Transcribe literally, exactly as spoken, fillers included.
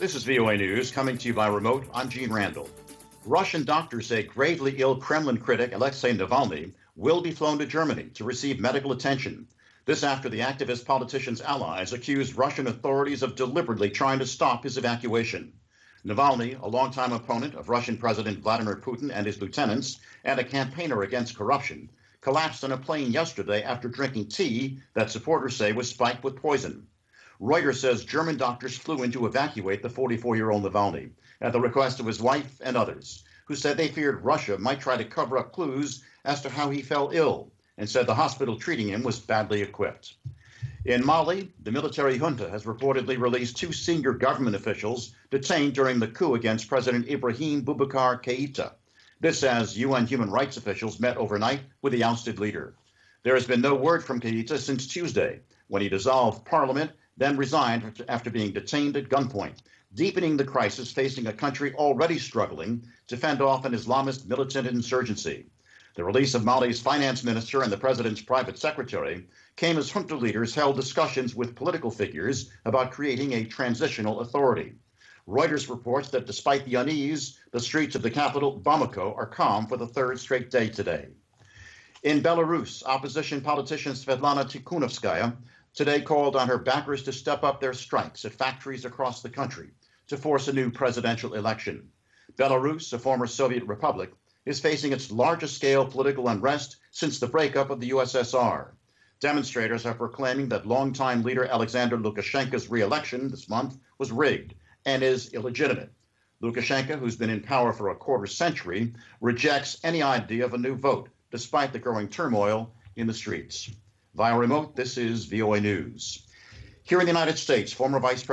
This is V O A News, coming to you by remote. I'm Gene Randall. Russian doctors say gravely ill Kremlin critic Alexei Navalny will be flown to Germany to receive medical attention. This after the activist politician's allies accused Russian authorities of deliberately trying to stop his evacuation. Navalny, a longtime opponent of Russian President Vladimir Putin and his lieutenants, and a campaigner against corruption, collapsed on a plane yesterday after drinking tea that supporters say was spiked with poison. Reuters says German doctors flew in to evacuate the forty-four-year-old Navalny at the request of his wife and others, who said they feared Russia might try to cover up clues as to how he fell ill, and said the hospital treating him was badly equipped. In Mali, the military junta has reportedly released two senior government officials detained during the coup against President Ibrahim Boubacar Keïta. This as U N human rights officials met overnight with the ousted leader. There has been no word from Keïta since Tuesday, when he dissolved parliament, then resigned after being detained at gunpoint, deepening the crisis facing a country already struggling to fend off an Islamist militant insurgency. The release of Mali's finance minister and the president's private secretary came as junta leaders held discussions with political figures about creating a transitional authority. Reuters reports that despite the unease, the streets of the capital, Bamako, are calm for the third straight day today. In Belarus, opposition politician Svetlana Tikhonovskaya today called on her backers to step up their strikes at factories across the country to force a new presidential election. Belarus, a former Soviet republic, is facing its largest scale political unrest since the breakup of the U S S R. Demonstrators are proclaiming that longtime leader Alexander Lukashenko's re-election this month was rigged and is illegitimate. Lukashenko, who's been in power for a quarter century, rejects any idea of a new vote, despite the growing turmoil in the streets. Via remote, this is V O A News. Here in the United States, former Vice President